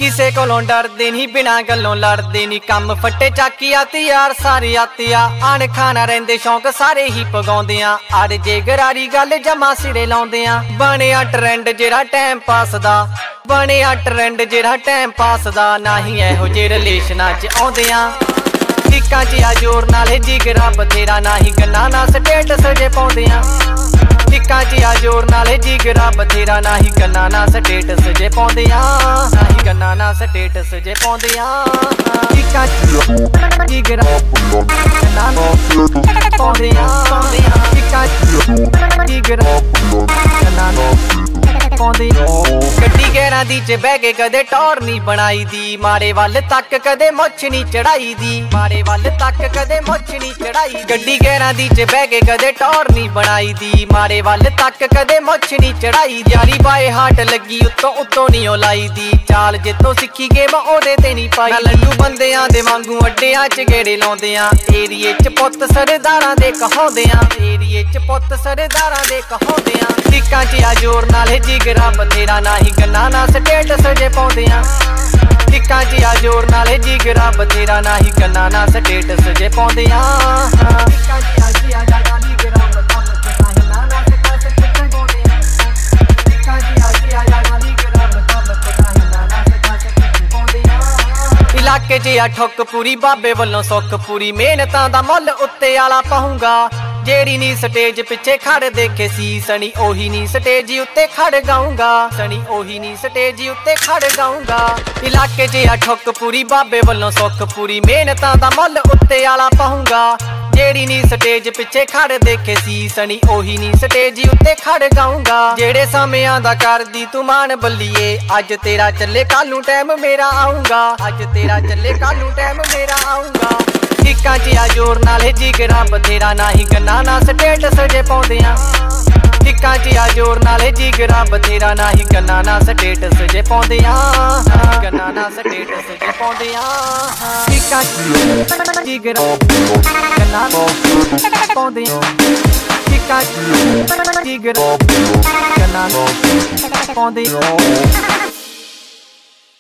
किसे कोलों डरदे नी बिना गल्लों लड़दे नी कम फट्टे चाकी आती यार सारे आते आ आन खाना रहिंदे शौक सारे ही पगाउंदे आ अड़ जे गरारी गल जमा सिरे लाउंदे आ बनिया ट्रेंड जेड़ा टाइम पास दा बनिया ट्रेंड जेड़ा टाइम पास दा नाही एहो जे रिलेशनां च आउंदे आ टिक्कां च आ जोर नाले जिगरा बथेरा नाही गन्ना ना स्टेटस जे पाउंदे आ टिक्कां च आ जोर नाले जिगरा बथेरा नाही गन्ना ना स्टेटस जे पाउंदे आ नाही गन्ना ना स्टेटस जे पाउंदे आ टिक्कां च जिगरा गन्ना ना पाउंदे आ टिक्कां च जिगरा गन्ना ना पाउंदे गड्डी गैरां दी च बह के कदे टौर नी बनाई दी माड़े वल तक कदे मुछ नी चढ़ाई दी माड़े वल तक कदे मुछ नी चढ़ाई गड्डी गैरां दी च बह के कदे टौर नी बनाई दी माड़े वल तक कदे मुछ नी चढ़ाई यारी बाए हाट लगी उत्तों उत्तों नी ओ लाई दी चाल जित्तों सिक्खी गेम ओदे ते नी पाई लल्लू बंदियां दे वांगू अड्डियां च गेड़े लाउंदे आ एरिए च पुੱਤ सरदारां दे कहाउंदे आ एरिए च पुੱਤ सरदारां दे कहाउंदे आ टिक्कां च आ जोर नाले जिगरा बथेरा नाही गन्ना ना स्टेटस जे पाउंदे आ टिक्कां च आ जोर नाले जिगरा बथेरा नाही गन्ना ना स्टेटस जे पाउंदे आ टिक्कां च आ जिगरा जिगरा बथेरा ना स्टेटस जे पाउंदे आ टिक्कां च आ जिगरा जिगरा बथेरा ना स्टेटस जे पाउंदे आ इलाके च आ ठुक पूरी बाबे वल्लों सुख पूरी मेहनतां दा मुੱਲ उत्ते आला पाऊंगा जेड़ी नी स्टेज पिछे खड़ देखे सी सनी ओही नी स्टेज उत्ते खड़ गाऊंगा सनी ओही नी स्टेज उत्ते खड़ गाऊंगा इलाके च आ ठुक पूरी बाबे वल्लों सुख पूरी मेहनतां दा मुੱਲ उत्ते आला पाऊंगा जेड़ी नी स्टेज पिछे खड़ देखे सी सनी ओही नी स्टेज उत्ते खड़ गाऊंगा जेड़े समयां दा करदी तू मान बल्लिए अज तेरा चले कालू टाइम मेरा आऊंगा अज तेरा चले कालू टाइम मेरा आऊंगा टिक्कां च आ जोर नाले जिगरा बथेरा नाही गन्ना ना स्टेटस जे पाउंदे आ टिक्कां च आ जोर नाले जिगरा बथेरा नाही गन्ना ना स्टेटस जे पाउंदे आ गन्ना ना स्टेटस जे पाउंदे आ टिक्कां च जिगरा गन्ना पाउंदे आ टिक्कां च जिगरा गन्ना पाउंदे आ